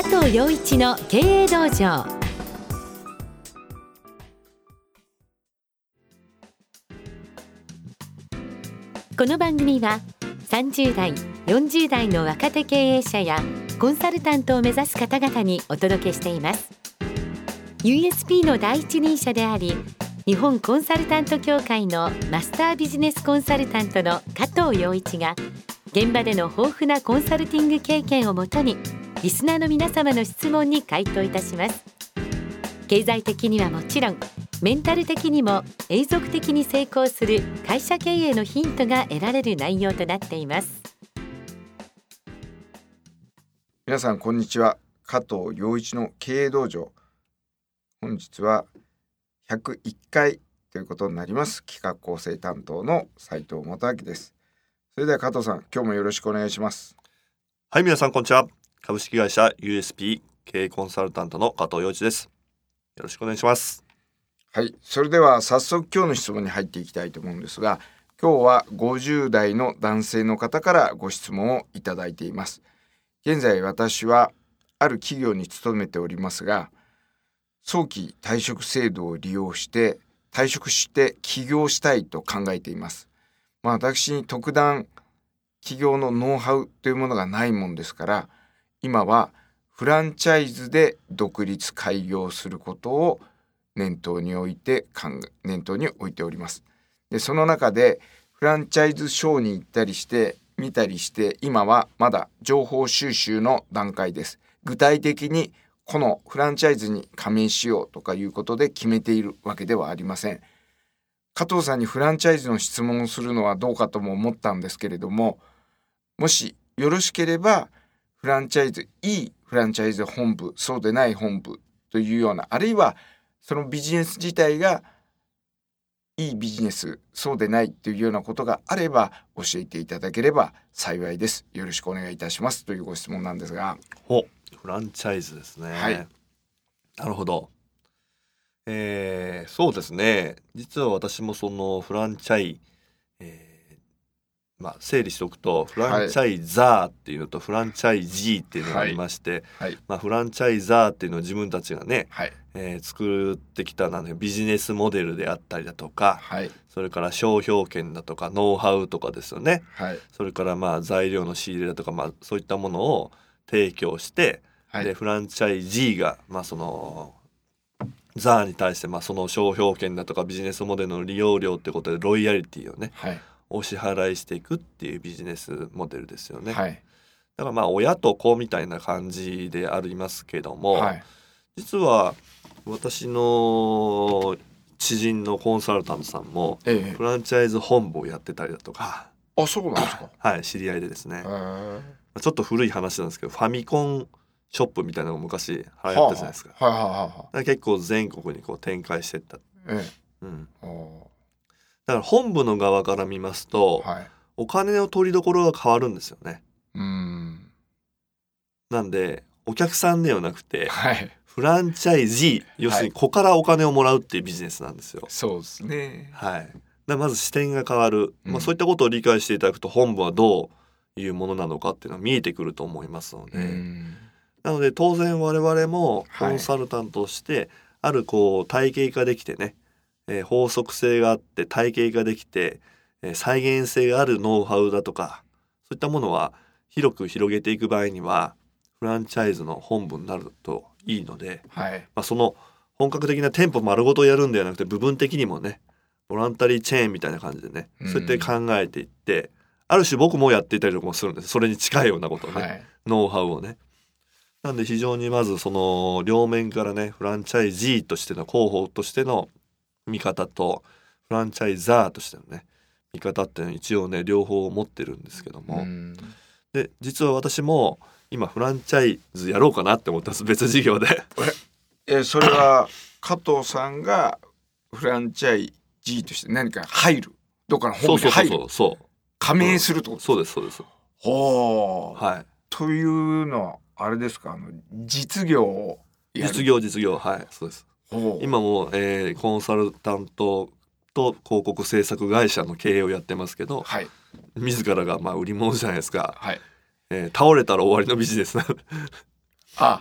藤陽一の経営道場。この番組は30代40代の若手経営者やコンサルタントを目指す方々にお届けしています。 USP の第一人者であり、日本コンサルタント協会のマスタービジネスコンサルタントの加藤陽一が、現場での豊富なコンサルティング経験をもとにリスナーの皆様の質問に回答いたします。経済的にはもちろん、メンタル的にも永続的に成功する会社経営のヒントが得られる内容となっています。 皆さんこんにちは。加藤陽一の経営道場、本日は101回ということになります。企画構成担当の斉藤元明です。それでは加藤さん、今日もよろしくお願いします。 はい、皆さんこんにちは。株式会社 USP 経営コンサルタントの加藤陽一です。よろしくお願いします。 はい、それでは早速今日の質問に入っていきたいと思うんですが、今日は50代の男性の方からご質問をいただいています。現在私はある企業に勤めておりますが、早期退職制度を利用して退職して起業したいと考えています。私に特段起業のノウハウというものがないもんですから、今はフランチャイズで独立開業することを念頭に置いております。で、その中でフランチャイズショーに行ったりして見たりして、今はまだ情報収集の段階です。具体的にこのフランチャイズに加盟しようとかいうことで決めているわけではありません。加藤さんにフランチャイズの質問をするのはどうかとも思ったんですけれども、もしよろしければフランチャイズ、いいフランチャイズ本部、そうでない本部というような、あるいはそのビジネス自体がいいビジネス、そうでないというようなことがあれば教えていただければ幸いです。よろしくお願いいたしますというご質問なんですが。 フランチャイズですね。 はい、 なるほど。そうですね。実は私もそのフランチャイ、整理しておくと、フランチャイザーっていうのとフランチャイジーっていうのがありまして、フランチャイザーっていうのは自分たちがね、作ってきたビジネスモデルであったりだとか、それから商標権だとかノウハウとかですよね、それから材料の仕入れだとか、そういったものを提供して、でフランチャイジーが、そのザーに対して、その商標権だとかビジネスモデルの利用料ってことでロイヤリティをね、お支払いしていくっていうビジネスモデルですよね。だから親と子みたいな感じでありますけども、実は私の知人のコンサルタントさんもフランチャイズ本部をやってたりだとか、 そうなんですか。 はい、知り合いでですね、ちょっと古い話なんですけど、ファミコンショップみたいなのが昔流行ったじゃないですか。だから結構全国にこう展開していった、だから本部の側から見ますと、お金の取りどころが変わるんですよね。なんでお客さんではなくて、フランチャイジー、要するに子からお金をもらうっていうビジネスなんですよ。 そうですね。 だまず視点が変わる、そういったことを理解していただくと、本部はどういうものなのかっていうのが見えてくると思いますので、なので当然我々もコンサルタントとしてある体系化できてね、法則性があって体系化できて、再現性があるノウハウだとか、そういったものは広く広げていく場合にはフランチャイズの本部になるといいので、その本格的な店舗丸ごとやるんではなくて、部分的にもね、ボランタリーチェーンみたいな感じでね、そうやって考えていって、ある種僕もやっていたりとかもするんです。それに近いようなことをね、ノウハウをね。なんで非常にまずその両面からね、フランチャイジーとしての広報としての見方とフランチャイザーとしてのね見方っていうのは一応ね、両方持ってるんですけども、で実は私も今フランチャイズやろうかなって思ってます、別事業で。 それは加藤さんがフランチャイジーとして何か入る、どっかの本部に入る、加盟するってことですか。 そうです。 というのはあれですか、実業をやる。 実業、そうです。今も、コンサルタントと広告制作会社の経営をやってますけど、自らが売り物じゃないですか、倒れたら終わりのビジネスなんで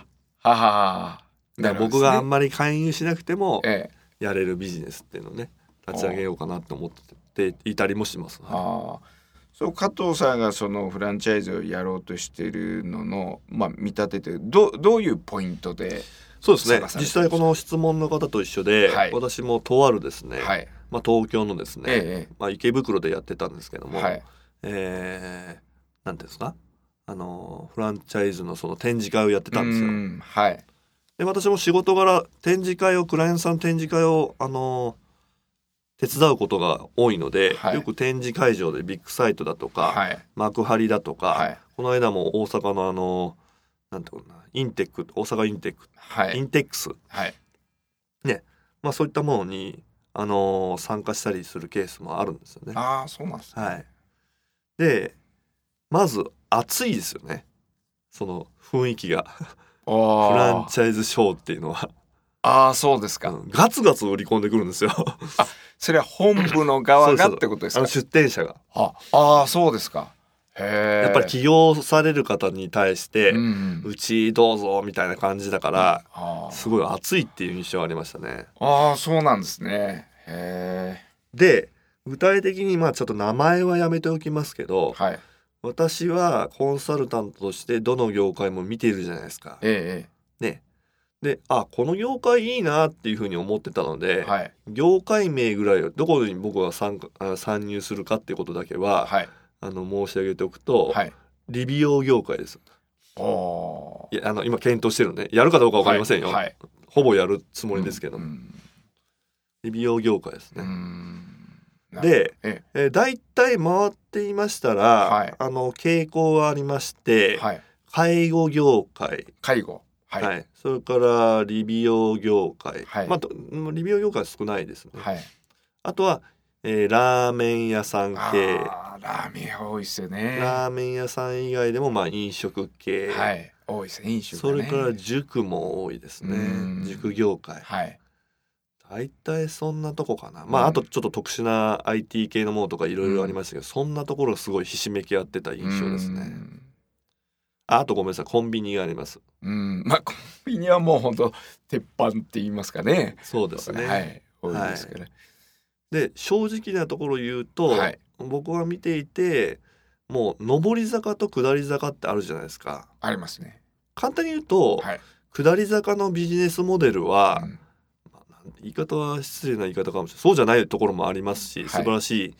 ははだから僕があんまり勧誘しなくてもええ、 やれるビジネスっていうのをね立ち上げようかなと思っていたりもします、ね。 そう加藤さんがそのフランチャイズをやろうとしているのの、見立ててどういうポイントでそうですね、実際この質問の方と一緒で、 はい、 私もとあるですね、 はい、 東京のですね、池袋でやってたんですけども、 はい、 なんていうんですかフランチャイズのその展示会をやってたんですよ。 はい、 で私も仕事柄展示会をクライアントさん展示会を手伝うことが多いので、はい、よく展示会場でビッグサイトだとか、はい、幕張だとか、はい、この間も大阪のなんていうのかなインテック大阪インテック、はい、インテックス、はいねそういったものに参加したりするケースもあるんですよね。 そうなんですね。 はい、でまず暑いですよねその雰囲気がフランチャイズショーっていうのは。 そうですか、 ガツガツ売り込んでくるんですよそれは本部の側がってことですか？ 出店者が。 そうですか。 やっぱり起業される方に対して、うちどうぞみたいな感じだから、すごい熱いっていう印象がありましたね。 そうなんですね。 で具体的にちょっと名前はやめておきますけど、はい、私はコンサルタントとしてどの業界も見ているじゃないですか。ね、でこの業界いいなっていうふうに思ってたので、はい、業界名ぐらいをどこに僕が参入するかっていうことだけは、はい、申し上げておくと、はい、理美容業界です。いや今検討してるのでやるかどうか分かりませんよ、はいはい、ほぼやるつもりですけど、理美容業界ですね。で、だいたい回っていましたら、はい、傾向がありまして、はい、介護業界、はいはい、それから理美容業界、はい、理美容業界は少ないですね、はい、あとは、ラーメン屋さん系。 ラーメン屋多いですよね。 ラーメン屋さん以外でも飲食系、 はい、多いですね。飲食ね。 それから塾も多いですね。塾業界、はい、大体そんなとこかな。あとちょっと特殊な IT 系のものとかいろいろありましたけど、そんなところがすごいひしめき合ってた印象ですね。あとごめんなさい、コンビニがあります。 コンビニはもう本当鉄板って言いますかね。 そうですね。 はい、多いですから。 で正直なところ言うと、はい、僕は見ていてもう上り坂と下り坂ってあるじゃないですか。 ありますね。 簡単に言うと、はい、下り坂のビジネスモデルは、言い方は失礼な言い方かもしれない。そうじゃないところもありますし、素晴らしい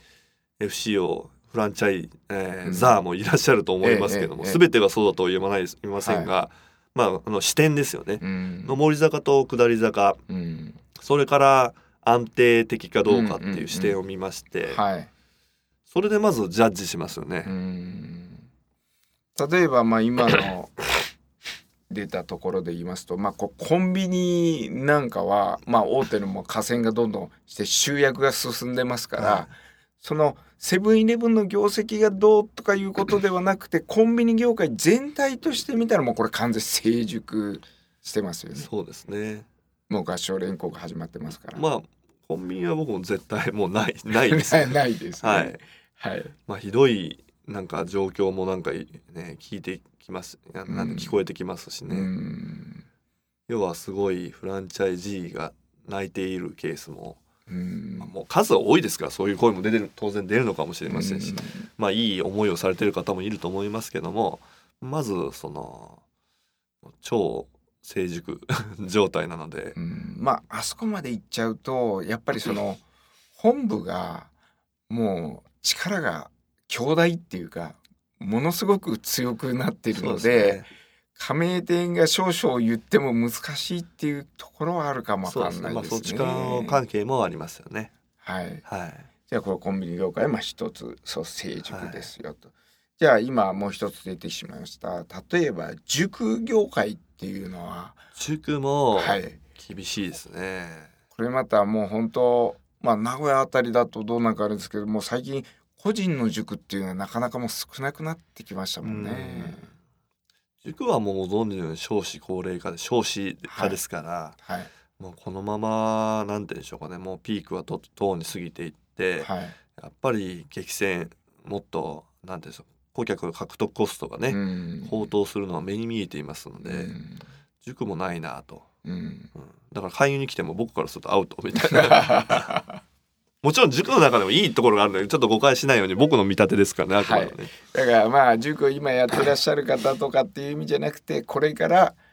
FCOフランチャイ、ザーもいらっしゃると思いますけども、全てがそうだとは言いませんが、視点ですよね。上り坂と下り坂、それから安定的かどうかっていう視点を見まして、それでまずジャッジしますよね。 例えば今の出たところで言いますと、コンビニなんかは、大手のも河川がどんどんして集約が進んでますから、そのセブンイレブンの業績がどうとかいうことではなくて、コンビニ業界全体として見たらもうこれ完全成熟してますよね。 そうですね。 もう合唱連行が始まってますから。 コンビニは僕も絶対もうないですね。 ないですね。 はい。ひどい状況も聞いてきます。聞こえてきますしね。要はすごいフランチャイジーが泣いているケースも。もう数は多いですから、そういう声も当然出るのかもしれませんし、いい思いをされている方もいると思いますけども、まずその超成熟状態なので、 あそこまで行っちゃうとやっぱりその本部がもう力が強大っていうかものすごく強くなっているので、加盟店が少々言っても難しいっていうところはあるかもわかんないですね。 そっちからの関係もありますよね。 じゃあこのコンビニ業界一つ成熟ですよと。じゃあ今もう一つ出てしまいました。例えば塾業界っていうのは。 塾も厳しいですね。 これまたもう本当名古屋あたりだとどうなんかあるんですけども、最近個人の塾っていうのはなかなかもう少なくなってきましたもんね。 塾はもうご存知のように少子高齢化で少子化ですから、もうこのままなんて言うんでしょうかね、もうピークはとうに過ぎていって、やっぱり激戦もっとなんて言うんでしょう、顧客の獲得コストがね、高騰するのは目に見えていますので、 塾もないなと、 うんだから勧誘に来ても僕からするとアウトみたいなもちろん塾の中でもいいところがあるのでちょっと誤解しないように僕の見立てですからね、あくまでね、 だからまあ塾を今やってらっしゃる方とかっていう意味じゃなくて、これから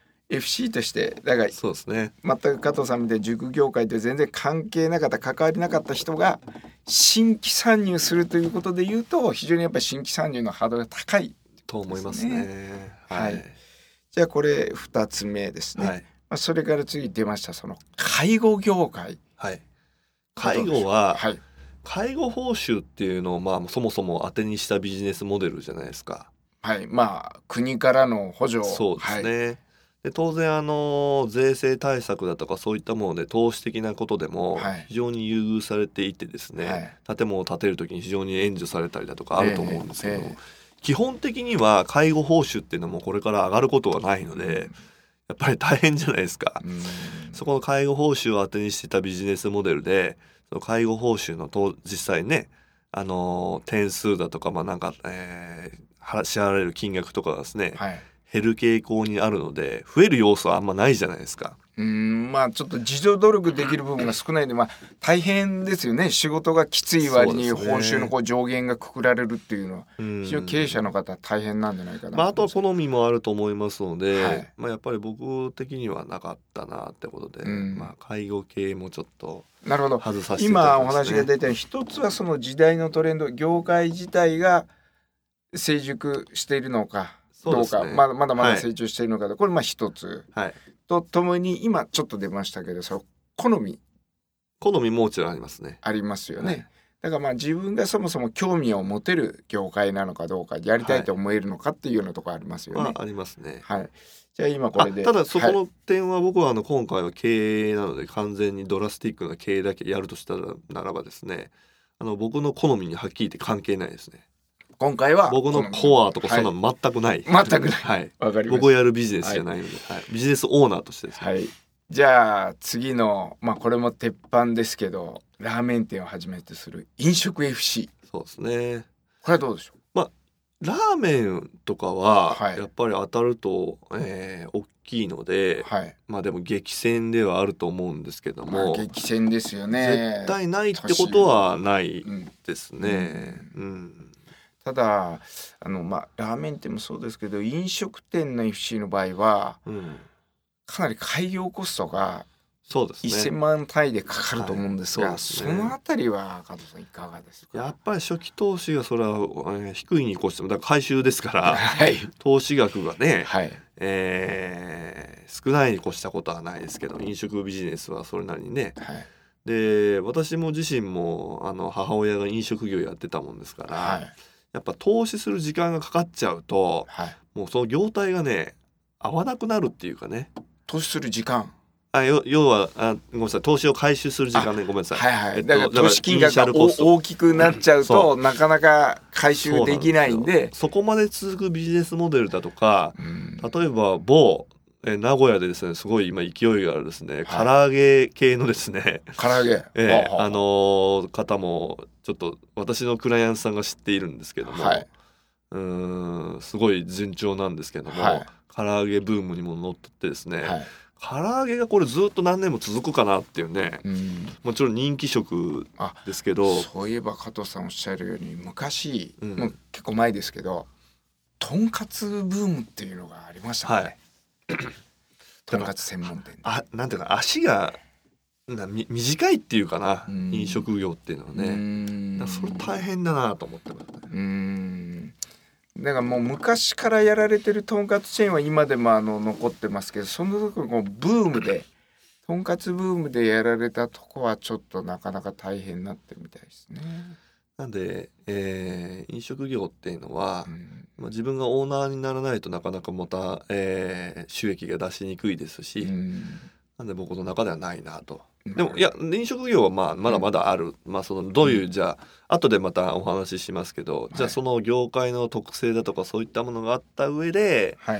FC としてだからそうですね、 全く加藤さんみたいに塾業界と全然関係なかった関わりなかった人が新規参入するということでいうと、非常にやっぱり新規参入のハードルが高いと思いますね。 はい、じゃあこれ2つ目ですね、 はいそれから次出ましたその介護業界、 はい、介護は、 はい、 介護報酬っていうのをまあそもそも当てにしたビジネスモデルじゃないですか。 はい、まあ国からの補助、 そうですね、はい、で当然税制対策だとかそういったもので投資的なことでも非常に優遇されていてですね、はい、建物を建てる時に非常に援助されたりだとかあると思うんですけど、基本的には介護報酬っていうのもこれから上がることはないので、やっぱり大変じゃないですか。そこの介護報酬を当てにしてたビジネスモデルで、その介護報酬の実際ね、点数だとか、まあなんか、支払われる金額とかがですね、はい、減る傾向にあるので、増える要素はあんまないじゃないですか。 まあちょっっと自助努力できる部分が少ないので、まあ大変ですよね。仕事がきつい割に報酬のこう上限がくくられるっていうのは非常に経営者の方は大変なんじゃないかな。 まあ、あとは好みもあると思いますので、はい、まあ、やっぱり僕的にはなかったなってことで、まあ、介護系もちょっと外させていただきますね。 今お話が出たように一つはその時代のトレンド、業界自体が成熟しているのかどうか、まだまだ成長しているのか、はい、これまあ一つ、はい、とともに今ちょっと出ましたけど、その好みももちろんありますね。 ありますよね、はい、だからまあ自分がそもそも興味を持てる業界なのかどうか、やりたいと思えるのかっていうようなところありますよね、 はい、ありますね、 はい、じゃあ今これでただそこの点は僕は今回は経営なので完全にドラスティックな経営だけやるとしたならばですね、僕の好みにはっきり言って関係ないですね。 今回は僕のコアとかそんなの全くない、 はい、全くない、 はい、 わかります。 僕をやるビジネスじゃないので、はいはい、ビジネスオーナーとしてですね、 はい、じゃあ次の、まあこれも鉄板ですけど、ラーメン店をはじめとする飲食 FC。 そうですね。 これはどうでしょう。 まあラーメンとかはやっぱり当たると、大きいので、はい、まあでも激戦ではあると思うんですけども、 まあ、激戦ですよね。 絶対ないってことはないですね、ただまあラーメン店もそうですけど、飲食店の FC の場合は、かなり開業コストがそうですね、 1000万単位でかかると思うんですが、はい、そのあたりは加藤さんいかがですか。 やっぱり初期投資がそれは、低いに越してもだから回収ですから、はい、投資額がね、はい、少ないに越したことはないですけど、飲食ビジネスはそれなりにね、はい、で私も自身も母親が飲食業やってたもんですから、はい、やっぱ投資する時間がかかっちゃうと、はい、もうその業態がね合わなくなるっていうかね。 投資する時間、 要はごめんなさい、投資を回収する時間ね、ごめんなさい、 はいはい、だから投資金額が大きくなっちゃうとなかなか回収できないんで、 そこまで続くビジネスモデルだとか、例えば某名古屋でですね、すごい今勢いがあるですね、唐揚げ系のですね、 唐揚げ、 方もちょっと私のクライアントさんが知っているんですけども、はい、すごい順調なんですけども、はい、唐揚げブームにも乗ってですね、はい、唐揚げがこれずっと何年も続くかなっていうね、もちろん人気食ですけど、 そういえば加藤さんおっしゃるように昔、もう結構前ですけど、とんかつブームっていうのがありましたね、はい、とんかつ専門店、 なんていうか足が短いっていうかな、飲食業っていうのはね、それ大変だなと思ってますね。 だからもう昔からやられてるとんかつチェーンは今でも残ってますけど、その時のブームでとんかつブームでやられたとこはちょっとなかなか大変になってるみたいですね。 なんで、飲食業っていうのは、自分がオーナーにならないとなかなかまた、収益が出しにくいですし、なんで僕の中ではないなと。でもいや飲食業はまだまだある、そのどういうじゃあ後でまたお話ししますけど、じゃあその業界の特性だとかそういったものがあった上で、はい、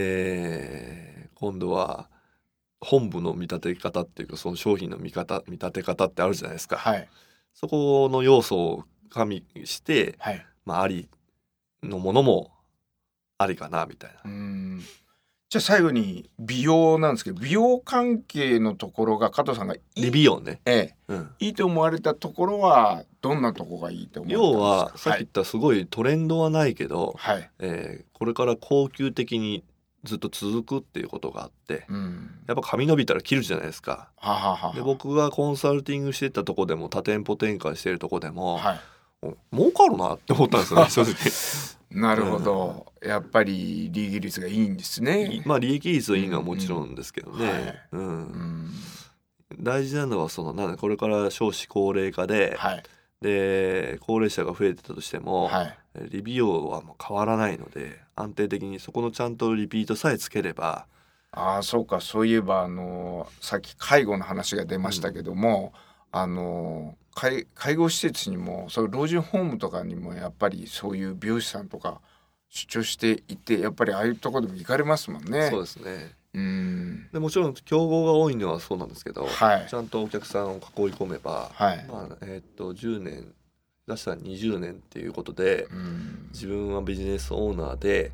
今度は本部の見立て方っていうか、その商品の見立て方ってあるじゃないですか、はい、そこの要素を加味して、はい、ありのものもありかなみたいな。 じゃあ最後に美容なんですけど、美容関係のところが加藤さんが理美容ね、 いいと思われたところはどんなところがいいと思われたんですか？ 要はさっき言ったすごいトレンドはないけど、 はいこれから恒久的にずっと続くっていうことがあって、やっぱ髪伸びたら切るじゃないですか。で僕がコンサルティングしてたとこでも多店舗展開してるとこでも、儲かるなって思ったんですよね正直。 なるほど、やっぱり利益率がいいんですね。 まあ利益率はいいのはもちろんですけどね、大事なのはこれから少子高齢化で、で高齢者が増えてたとしても、理美容はもう変わらないので、安定的にそこのちゃんとリピートさえつければ。 そうか、そういえばさっき介護の話が出ましたけども、介護施設にもそういう老人ホームとかにもやっぱりそういう美容師さんとか出張していて、やっぱりああいうところでも行かれますもんね。 そうですね。でもちろん競合が多いのはそうなんですけど、ちゃんとお客さんを囲い込めば、10年出したら20年っていうことで、自分はビジネスオーナーで、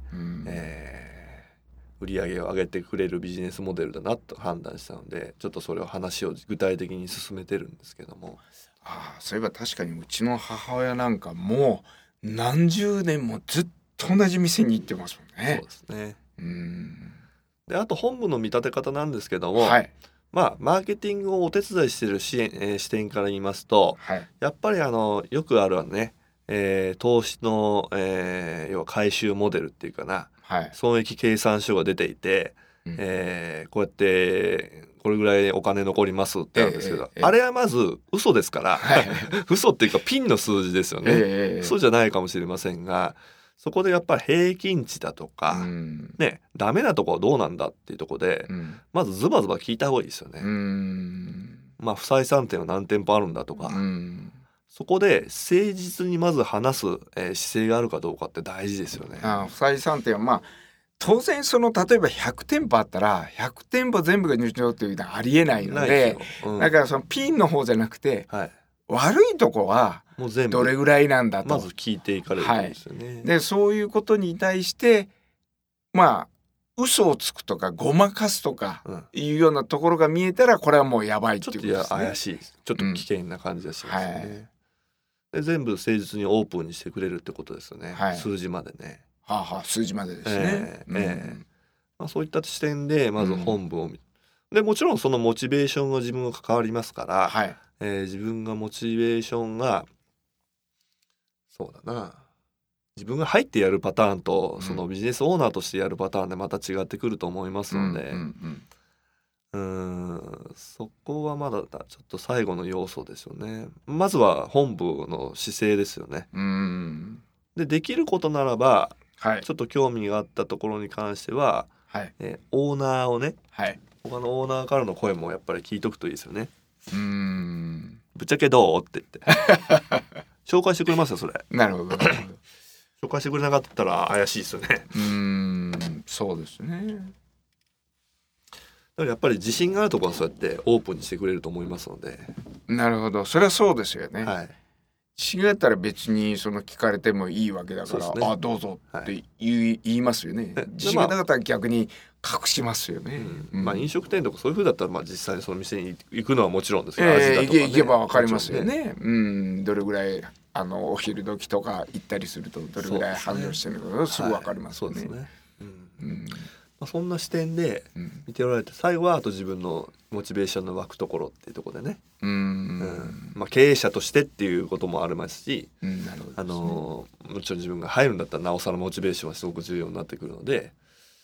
売り上げを上げてくれるビジネスモデルだなと判断したので、ちょっとそれを話を具体的に進めてるんですけども。 そういえば確かにうちの母親なんかもう何十年もずっと同じ店に行ってますもんね。 そうですね。であと本部の見立て方なんですけども、マーケティングをお手伝いしている視点から言いますと、やっぱりよくあるね、投資の、要は回収モデルっていうかな、損益計算書が出ていて、こうやってこれぐらいお金残りますってあるんですけど、あれはまず嘘ですから、嘘っていうかピンの数字ですよね、嘘じゃないかもしれませんが、そこでやっぱり平均値だとか、ダメなとこはどうなんだっていうところで、まずズバズバ聞いた方がいいですよね。不採算点は何店舗あるんだとか、そこで誠実にまず話す、姿勢があるかどうかって大事ですよね。 不採算点は当然例えば100店舗あったら100店舗全部が入場っていうのはありえないので、だからそのピンの方じゃなくて、悪いとこはもう全部どれぐらいなんだとまず聞いていかれるんですよね。 でそういうことに対して嘘をつくとかごまかすとかいうようなところが見えたら、これはもうやばいっていうことですね。 ちょっと怪しい、ちょっと危険な感じがしますよね。で全部誠実にオープンにしてくれるってことですよね、数字までね。 数字までですね。 そういった視点でまず本部を見で、もちろんそのモチベーションが自分が関わりますから、自分がモチベーションが自分が入ってやるパターンと、そのビジネスオーナーとしてやるパターンでまた違ってくると思いますので、そこはまだちょっと最後の要素ですよね。まずは本部の姿勢ですよね。できることならば、ちょっと興味があったところに関しては、オーナーをね、他のオーナーからの声もやっぱり聞いとくといいですよね。ぶっちゃけどうって言って紹介してくれますよ、それ。 なるほど紹介してくれなかったら怪しいですよね。 そうですね。 だからやっぱり自信があるところはそうやってオープンにしてくれると思いますので。 なるほど、それはそうですよね。自信があったら別に聞かれてもいいわけだから、どうぞって言いますよね。自信がなかったら逆に隠しますよね。 飲食店とかそういう風だったら、実際にその店に行くのはもちろんですけど、味だとかね、 行けば分かりますよね。どれぐらいお昼時とか行ったりするとどれぐらい繁盛してるのかすぐ分かりますよね。そんな視点で見ておられて、最後はあと自分のモチベーションの湧くところっていうところでね、経営者としてっていうこともありますし、もちろん自分が入るんだったらなおさらモチベーションはすごく重要になってくるので、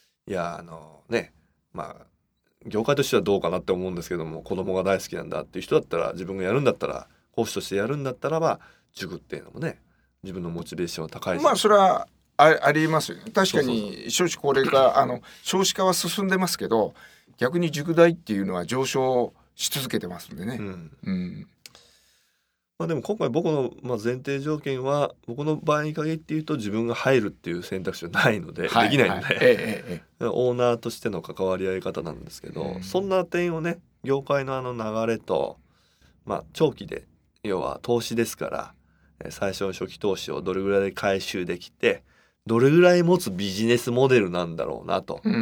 業界としてはどうかなって思うんですけども、子供が大好きなんだっていう人だったら、自分がやるんだったら、講師としてやるんだったらば塾っていうのもね、自分のモチベーションは高いし、 それはありますよね。確かに少子高齢化、少子化は進んでますけど、逆に塾代っていうのは上昇し続けてますんでね。 でも今回僕の前提条件は、僕の場合に限って言うと自分が入るっていう選択肢はないので、できないので、オーナーとしての関わり合い方なんですけど、そんな点をね、業界の流れと、長期で要は投資ですから、最初の初期投資をどれぐらいで回収できて、どれぐらい持つビジネスモデルなんだろうなと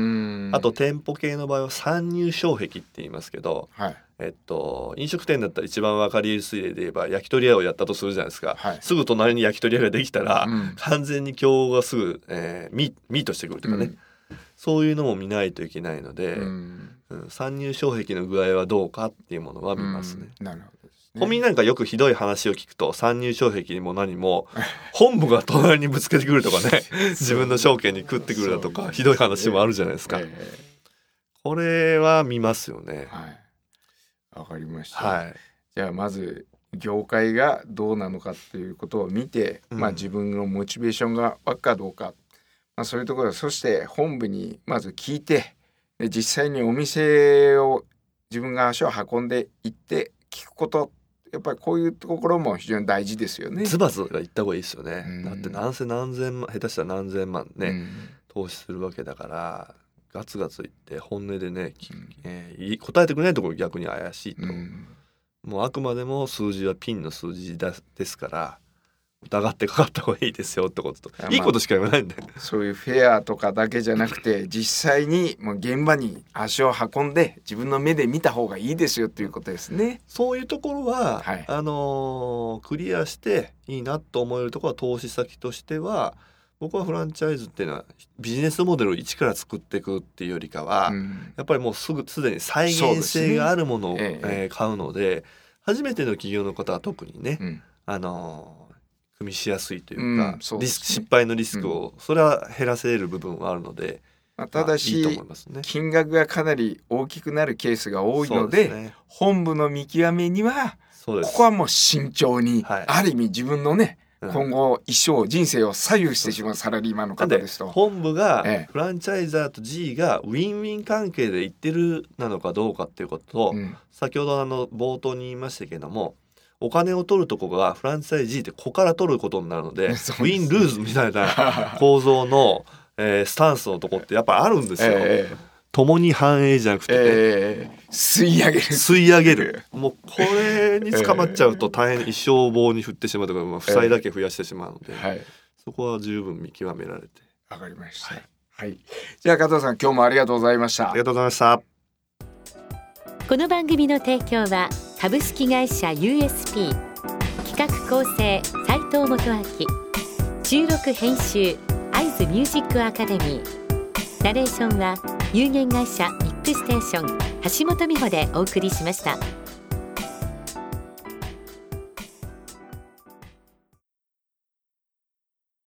あと店舗系の場合は参入障壁って言いますけど、 はい、 飲食店だったら一番分かりやすい例で言えば焼き鳥屋をやったとするじゃないですか、 はい、 すぐ隣に焼き鳥屋ができたら、完全に競合がすぐ、ミートしてくるとかね、そういうのも見ないといけないので、参入障壁の具合はどうかっていうものは見ますね。 なるほどですね。 コンビニなんかよくひどい話を聞くと、参入障壁にも何も本部が隣にぶつけてくるとかね自分の証券に食ってくるだとか、ひどい話もあるじゃないですか。これは見ますよね。 はい、わかりました、 はい、 じゃあまず業界がどうなのかっていうことを見て、自分のモチベーションが湧くかどうか、そういうところ、そして本部にまず聞いて、で実際にお店を自分が足を運んで行って聞くこと、やっぱりこういうところも非常に大事ですよね。 ズバズバ言った方がいいですよね。だって何千万下手したら何千万ね、投資するわけだから、ガツガツ言って本音でね、答えてくれないところ逆に怪しいと、もうあくまでも数字はピンの数字ですから、疑ってかかった方がいいですよってことと、いいことしか言わないんで、 そういうフェアとかだけじゃなくて実際にもう現場に足を運んで自分の目で見た方がいいですよっていうことですね。 そういうところは、クリアしていいなと思えるところは、投資先としては僕はフランチャイズっていうのはビジネスモデルを一から作っていくっていうよりかは、やっぱりもうすでに再現性があるものを、買うので、初めての企業の方は特にね、組みしやすいというか、失敗のリスクを、それは減らせる部分はあるので、 ただし、 いいと思いますね。 金額がかなり大きくなるケースが多いので、本部の見極めにはここはもう慎重に、ある意味自分のね、今後一生人生を左右してしまうサラリーマンの方ですと、 本部がフランチャイザーと G がウィンウィン関係で言ってるなのかどうかっていうことと、先ほど冒頭に言いましたけども、お金を取るとこがフランチャイズ G ってここから取ることになるので、ウィンルーズみたいな構造の、スタンスのとこってやっぱあるんですよ。共に繁栄じゃなくて、 吸い上げるもうこれに捕まっちゃうと大変、一生棒に振ってしまうとか、負債だけ増やしてしまうので、そこは十分見極められて。 わかりました、じゃあ加藤さん、今日もありがとうございました。 ありがとうございました。 この番組の提供は株式会社 USP、 企画構成斉藤元明、収録編集会津ミュージックアカデミー、ナレーションは有限会社ミックステーション橋本美穂でお送りしました。